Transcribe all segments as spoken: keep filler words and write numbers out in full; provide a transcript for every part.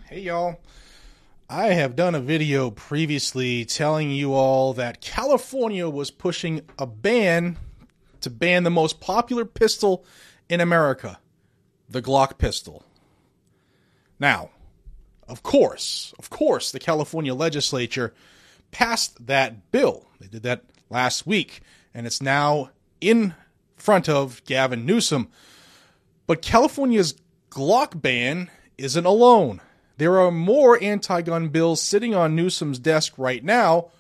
Hey y'all, I have done a video previously telling you all that California was pushing a ban to ban the most popular pistol in America, the Glock pistol. Now, of course, of course, the California legislature passed that bill. They did that last week, and it's now in front of Gavin Newsom. But California's Glock ban isn't alone. There are more anti-gun bills sitting on Newsom's desk right now.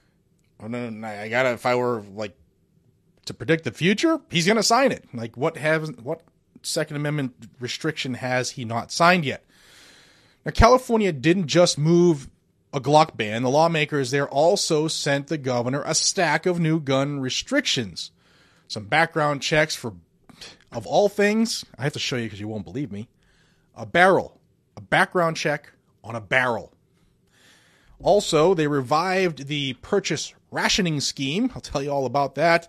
I gotta, if I were like to predict the future, he's gonna sign it. Like, what has, what Second Amendment restriction has he not signed yet? Now, California didn't just move a Glock ban. The lawmakers there also sent the governor a stack of new gun restrictions. Some background checks for, of all things, I have to show you because you won't believe me, a barrel. A background check on a barrel. Also, they revived the purchase rationing scheme. I'll tell you all about that.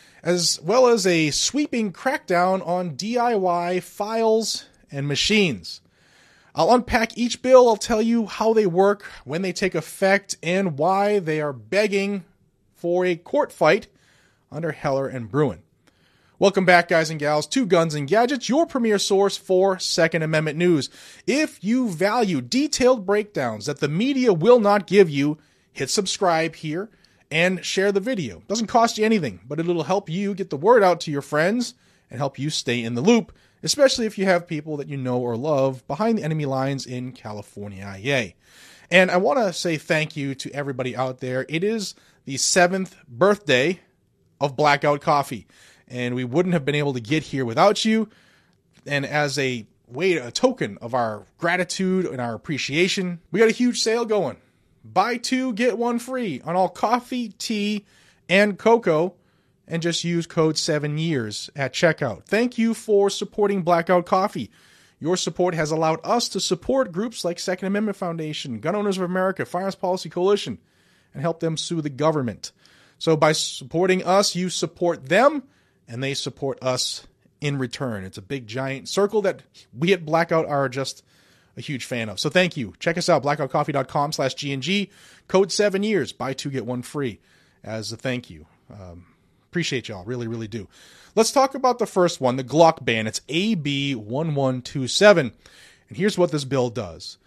As well as a sweeping crackdown on D I Y files and machines. I'll unpack each bill. I'll tell you how they work, when they take effect, and why they are begging for a court fight under Heller and Bruen. Welcome back, guys and gals, to Guns and Gadgets, your premier source for Second Amendment news. If you value detailed breakdowns that the media will not give you, hit subscribe here and share the video. Doesn't cost you anything, but it'll help you get the word out to your friends and help you stay in the loop, especially if you have people that you know or love behind the enemy lines in California. Yay. And I want to say thank you to everybody out there. It is the seventh birthday of Blackout Coffee. And we wouldn't have been able to get here without you. And as a way, a token of our gratitude and our appreciation, we got a huge sale going. Buy two, get one free on all coffee, tea, and cocoa. And just use code seven years at checkout. Thank you for supporting Blackout Coffee. Your support has allowed us to support groups like Second Amendment Foundation, Gun Owners of America, Firearms Policy Coalition, and help them sue the government. So by supporting us, you support them, and they support us in return. It's a big, giant circle that we at Blackout are just a huge fan of. So thank you. Check us out, blackoutcoffee.com slash GNG. Code seven years. Buy two, get one free as a thank you. Um, appreciate y'all. Really, really do. Let's talk about the first one, the Glock ban. It's A B one one two seven. And here's what this bill does.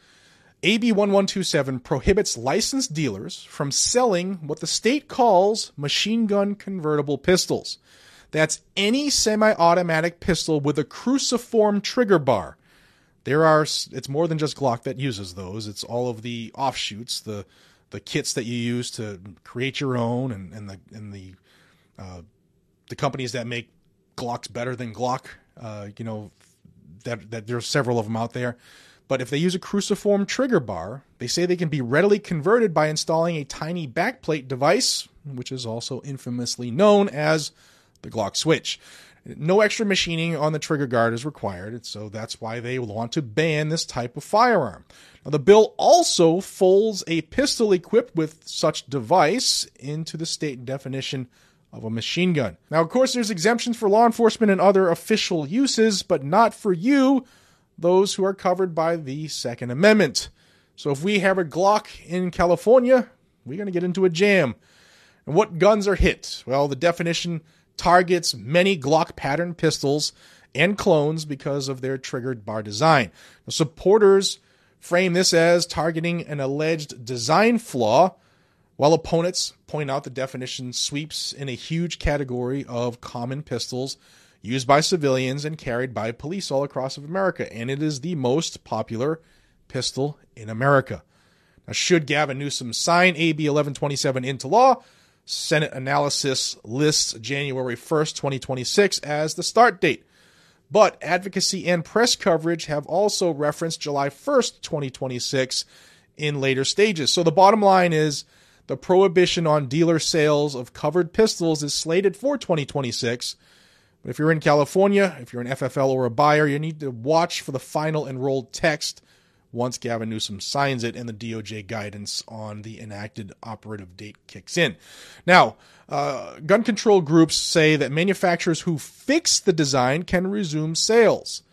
A B one one two seven prohibits licensed dealers from selling what the state calls machine gun convertible pistols. That's any semi-automatic pistol with a cruciform trigger bar. There are, it's more than just Glock that uses those. It's all of the offshoots, the the kits that you use to create your own, and, and the and the uh, the companies that make Glocks better than Glock. Uh, you know, that that there's several of them out there. But if they use a cruciform trigger bar, they say they can be readily converted by installing a tiny backplate device, which is also infamously known as the Glock switch. No extra machining on the trigger guard is required, so that's why they want to ban this type of firearm. Now, the bill also folds a pistol equipped with such device into the state definition of a machine gun. Now, of course, there's exemptions for law enforcement and other official uses, but not for you, those who are covered by the Second Amendment. So if we have a Glock in California, we're going to get into a jam. And what guns are hit? Well, the definition targets many Glock pattern pistols and clones because of their triggered bar design. The supporters frame this as targeting an alleged design flaw, while opponents point out the definition sweeps in a huge category of common pistols used by civilians and carried by police all across America, and it is the most popular pistol in America. Now, should Gavin Newsom sign A B eleven twenty-seven into law, Senate analysis lists January first, twenty twenty-six as the start date. But advocacy and press coverage have also referenced July first, twenty twenty-six in later stages. So the bottom line is the prohibition on dealer sales of covered pistols is slated for twenty twenty-six. But if you're in California, if you're an F F L or a buyer, you need to watch for the final enrolled text once Gavin Newsom signs it and the D O J guidance on the enacted operative date kicks in. Now, uh, gun control groups say that manufacturers who fix the design can resume sales.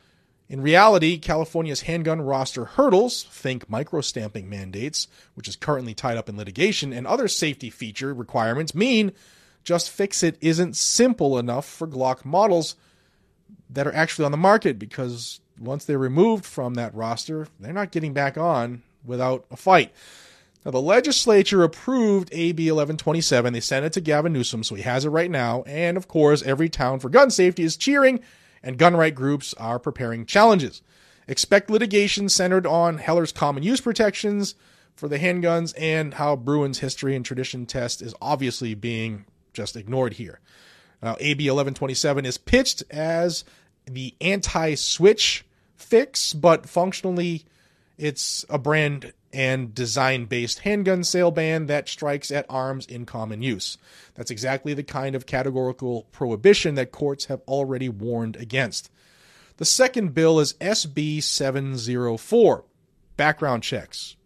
In reality, California's handgun roster hurdles, think micro-stamping mandates, which is currently tied up in litigation, and other safety feature requirements mean Just Fix It isn't simple enough for Glock models that are actually on the market, because once they're removed from that roster, they're not getting back on without a fight. Now, the legislature approved A B eleven twenty-seven. They sent it to Gavin Newsom, so he has it right now. And, of course, every town for gun safety is cheering, and gun right groups are preparing challenges. Expect litigation centered on Heller's common use protections for the handguns and how Bruin's history and tradition test is obviously being just ignored here. Now, A B eleven twenty-seven is pitched as the anti-switch fix, but functionally it's a brand and design-based handgun sale ban that strikes at arms in common use. That's exactly the kind of categorical prohibition that courts have already warned against. The second bill is S B seven oh four, background checks.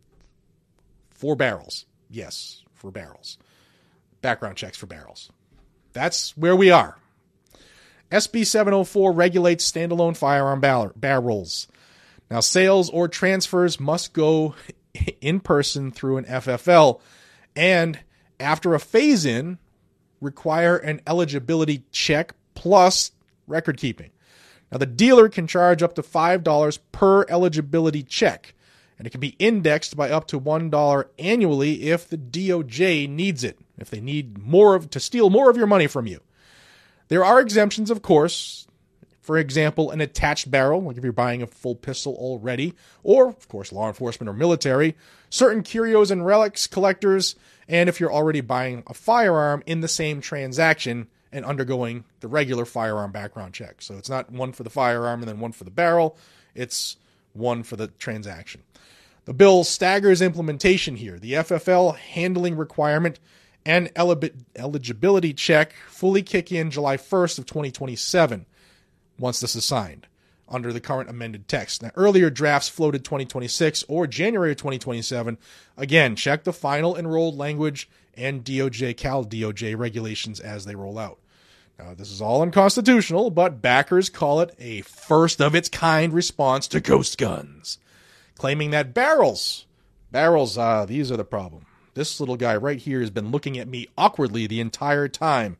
For barrels. Yes, for barrels. Background checks for barrels. That's where we are. S B seven oh four regulates standalone firearm bar- barrels. Now, sales or transfers must go in person through an F F L, and after a phase-in, require an eligibility check plus record keeping. Now, the dealer can charge up to five dollars per eligibility check, and it can be indexed by up to one dollar annually if the D O J needs it, if they need more of to steal more of your money from you. There are exemptions, of course. For example, an attached barrel, like if you're buying a full pistol already, or, of course, law enforcement or military, certain curios and relics collectors, and if you're already buying a firearm in the same transaction and undergoing the regular firearm background check. So it's not one for the firearm and then one for the barrel. It's one for the transaction. The bill staggers implementation here. The F F L handling requirement and eligibility check fully kick in July first of twenty twenty-seven. Once this is signed under the current amended text. Now, earlier drafts floated twenty twenty-six or January of twenty twenty-seven. Again, check the final enrolled language and D O J, Cal D O J regulations as they roll out. Now, this is all unconstitutional, but backers call it a first-of-its-kind response to ghost guns, claiming that barrels, barrels, uh, these are the problem. This little guy right here has been looking at me awkwardly the entire time.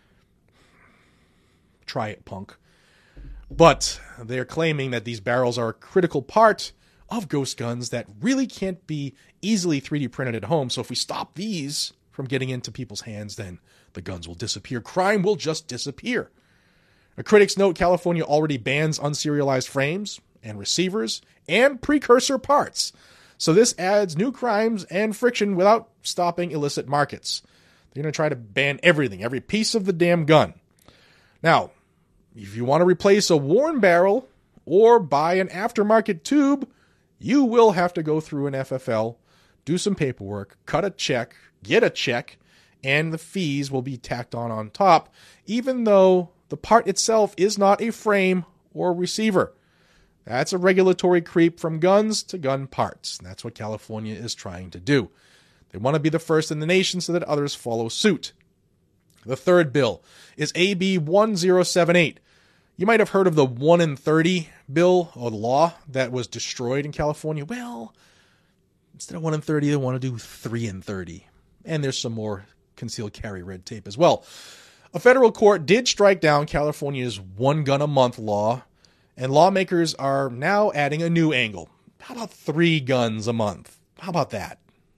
Try it, punk. But they're claiming that these barrels are a critical part of ghost guns that really can't be easily three D printed at home. So if we stop these from getting into people's hands, then the guns will disappear. Crime will just disappear. A critics note California already bans unserialized frames and receivers and precursor parts. So this adds new crimes and friction without stopping illicit markets. They're going to try to ban everything, every piece of the damn gun. Now, if you want to replace a worn barrel or buy an aftermarket tube, you will have to go through an F F L, do some paperwork, cut a check, get a check, and the fees will be tacked on on top, even though the part itself is not a frame or receiver. That's a regulatory creep from guns to gun parts. That's what California is trying to do. They want to be the first in the nation so that others follow suit. The third bill is A B one oh seven eight. You might have heard of the one in thirty bill or law that was destroyed in California. Well, instead of one in thirty, they want to do three in thirty. And there's some more concealed carry red tape as well. A federal court did strike down California's one gun a month law, and lawmakers are now adding a new angle. How about three guns a month? How about that?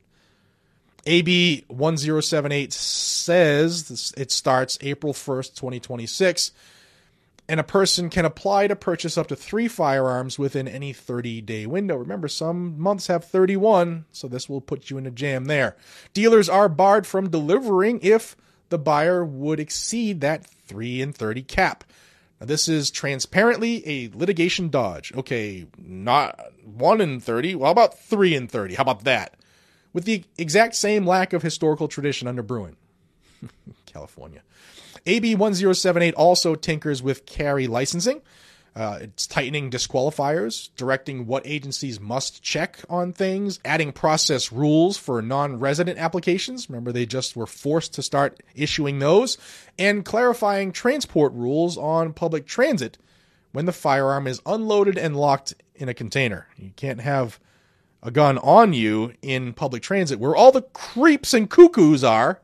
A B one oh seven eight says it starts April first, twenty twenty-six, and a person can apply to purchase up to three firearms within any thirty-day window. Remember, some months have thirty-one, so this will put you in a jam there. Dealers are barred from delivering if the buyer would exceed that three in thirty cap. Now, this is transparently a litigation dodge. Okay, not one in thirty. Well, how about three in thirty? How about that? With the exact same lack of historical tradition under Bruin. California. A B one oh seven eight also tinkers with carry licensing. Uh, it's tightening disqualifiers, directing what agencies must check on things, adding process rules for non-resident applications. Remember, they just were forced to start issuing those, and clarifying transport rules on public transit, when the firearm is unloaded and locked in a container. You can't have a gun on you in public transit where all the creeps and cuckoos are.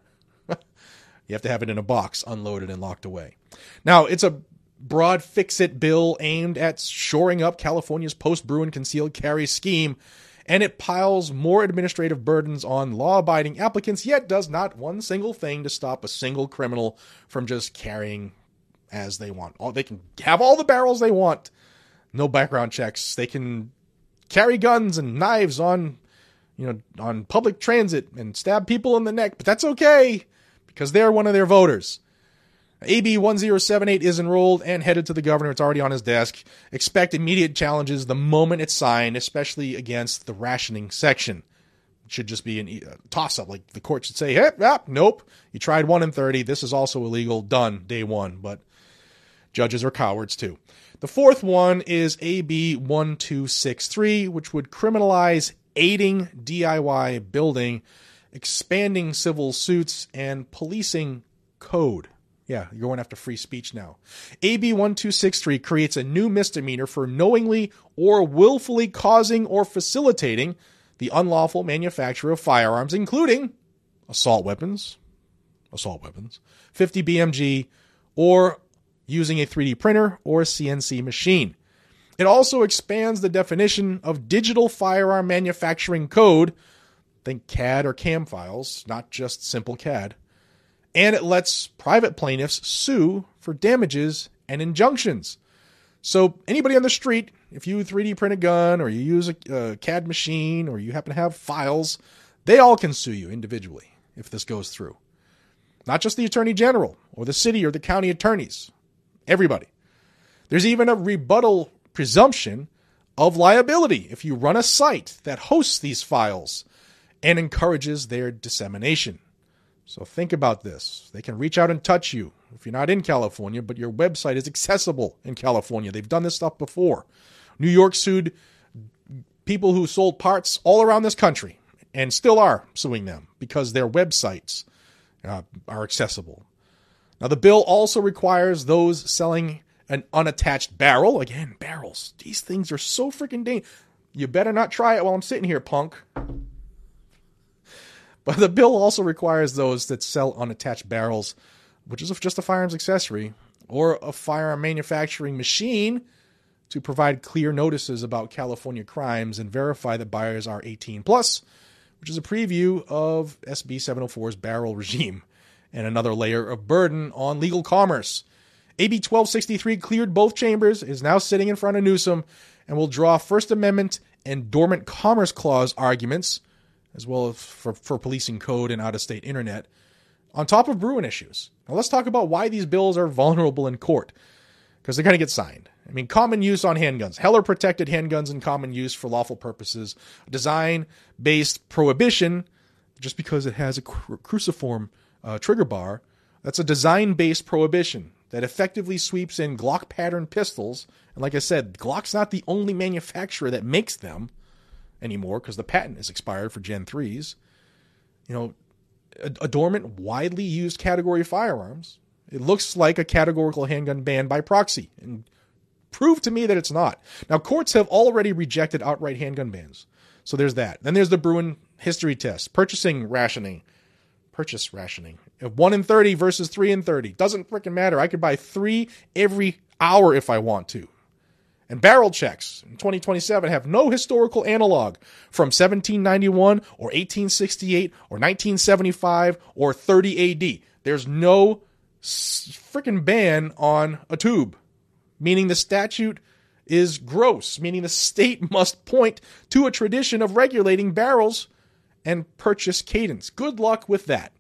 You have to have it in a box, unloaded and locked away. Now, it's a broad fix-it bill aimed at shoring up California's post-Bruen concealed carry scheme, and it piles more administrative burdens on law-abiding applicants, yet does not one single thing to stop a single criminal from just carrying as they want. Oh, they can have all the barrels they want. No background checks. They can carry guns and knives on, you know, on public transit and stab people in the neck, but that's okay because they're one of their voters. A B one zero seven eight is enrolled and headed to the governor. It's already on his desk. Expect immediate challenges the moment it's signed, especially against the rationing section. It should just be a toss-up. Like the court should say, hey, ah, nope, you tried one in thirty. This is also illegal. Done, day one. But judges are cowards too. The fourth one is A B one two six three, which would criminalize aiding D I Y building, expanding civil suits, and policing code. Yeah, you're going after free speech now. A B one two six three creates a new misdemeanor for knowingly or willfully causing or facilitating the unlawful manufacture of firearms, including assault weapons, assault weapons, fifty B M G, or using a three D printer or a C N C machine. It also expands the definition of digital firearm manufacturing code, think C A D or CAM files, not just simple C A D. And it lets private plaintiffs sue for damages and injunctions. So anybody on the street, if you three D print a gun or you use a, a C A D machine or you happen to have files, they all can sue you individually if this goes through. Not just the attorney general or the city or the county attorneys. Everybody. There's even a rebuttal presumption of liability if you run a site that hosts these files and encourages their dissemination. So think about this. They can reach out and touch you if you're not in California, but your website is accessible in California. They've done this stuff before. New York sued people who sold parts all around this country and still are suing them because their websites uh, are accessible. Now, the bill also requires those selling an unattached barrel. Again, barrels. These things are so freaking dangerous. You better not try it while I'm sitting here, punk. But the bill also requires those that sell unattached barrels, which is just a firearms accessory, or a firearm manufacturing machine to provide clear notices about California crimes and verify that buyers are eighteen plus, which is a preview of S B seven oh four's barrel regime and another layer of burden on legal commerce. A B twelve sixty-three cleared both chambers, is now sitting in front of Newsom, and will draw First Amendment and Dormant Commerce Clause arguments, as well as for, for policing code and out-of-state internet, on top of Bruen issues. Now let's talk about why these bills are vulnerable in court, because they're going to get signed. I mean, common use on handguns. Heller protected handguns in common use for lawful purposes. Design-based prohibition, just because it has a cru- cruciform uh, trigger bar, that's a design-based prohibition that effectively sweeps in Glock pattern pistols. And like I said, Glock's not the only manufacturer that makes them anymore because the patent is expired for Gen threes. You know, a, a dormant, widely used category of firearms. It looks like a categorical handgun ban by proxy, and prove to me that it's not. Now, courts have already rejected outright handgun bans. So there's that. Then there's the Bruen history test. Purchasing rationing. Purchase rationing. one in thirty versus three in thirty. Doesn't freaking matter. I could buy three every hour if I want to. And barrel checks in twenty twenty-seven have no historical analog from seventeen ninety-one or eighteen sixty-eight or nineteen seventy-five or thirty A D. There's no freaking ban on a tube, meaning the statute is gross, meaning the state must point to a tradition of regulating barrels and purchase cadence. Good luck with that.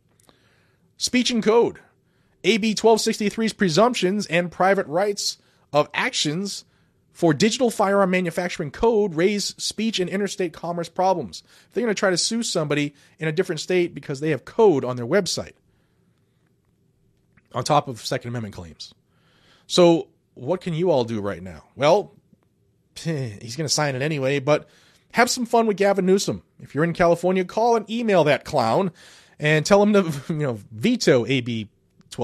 Speech and code. A B twelve sixty-three's presumptions and private rights of actions for digital firearm manufacturing code raise speech and interstate commerce problems. If they're going to try to sue somebody in a different state because they have code on their website, on top of Second Amendment claims. So what can you all do right now? Well, he's going to sign it anyway, but have some fun with Gavin Newsom. If you're in California, call and email that clown and tell him to, you know, veto A B twelve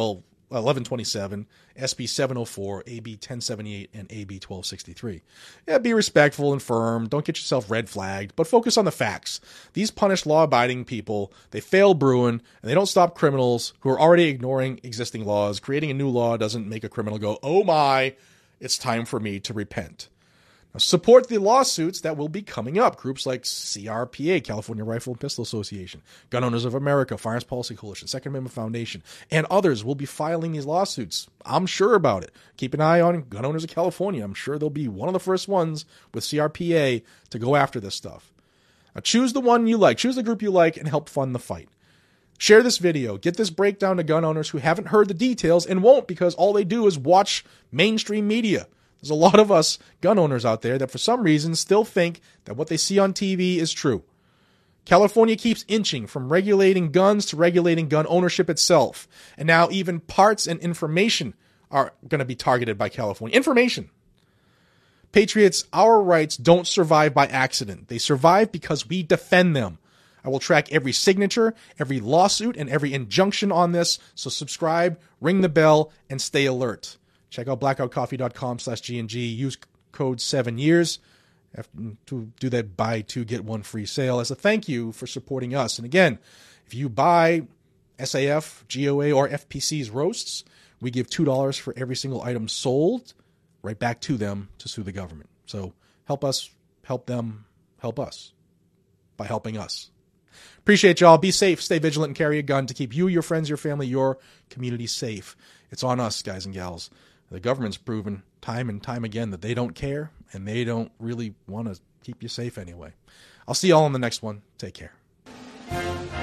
eleven twenty-seven, S B seven oh four, A B ten seventy-eight, and A B twelve sixty-three. Yeah, be respectful and firm. Don't get yourself red flagged, but focus on the facts. These punish law-abiding people. They fail Bruen, and they don't stop criminals who are already ignoring existing laws. Creating a new law doesn't make a criminal go, oh my, it's time for me to repent. Support the lawsuits that will be coming up. Groups like C R P A, California Rifle and Pistol Association, Gun Owners of America, Firearms Policy Coalition, Second Amendment Foundation, and others will be filing these lawsuits. I'm sure about it. Keep an eye on Gun Owners of California. I'm sure they'll be one of the first ones with C R P A to go after this stuff. Now, choose the one you like. Choose the group you like and help fund the fight. Share this video. Get this breakdown to gun owners who haven't heard the details and won't because all they do is watch mainstream media. There's a lot of us gun owners out there that for some reason still think that what they see on T V is true. California keeps inching from regulating guns to regulating gun ownership itself. And now even parts and information are going to be targeted by California. Information. Patriots, our rights don't survive by accident. They survive because we defend them. I will track every signature, every lawsuit, and every injunction on this. So subscribe, ring the bell, and stay alert. Check out blackoutcoffee.com slash G&G. Use code seven years to do that buy two, get one free sale as a thank you for supporting us. And again, if you buy S A F, G O A, or F P C's roasts, we give two dollars for every single item sold right back to them to sue the government. So help us, help them, help us by helping us. Appreciate y'all. Be safe, stay vigilant, and carry a gun to keep you, your friends, your family, your community safe. It's on us, guys and gals. The government's proven time and time again that they don't care, and they don't really want to keep you safe anyway. I'll see y'all in the next one. Take care.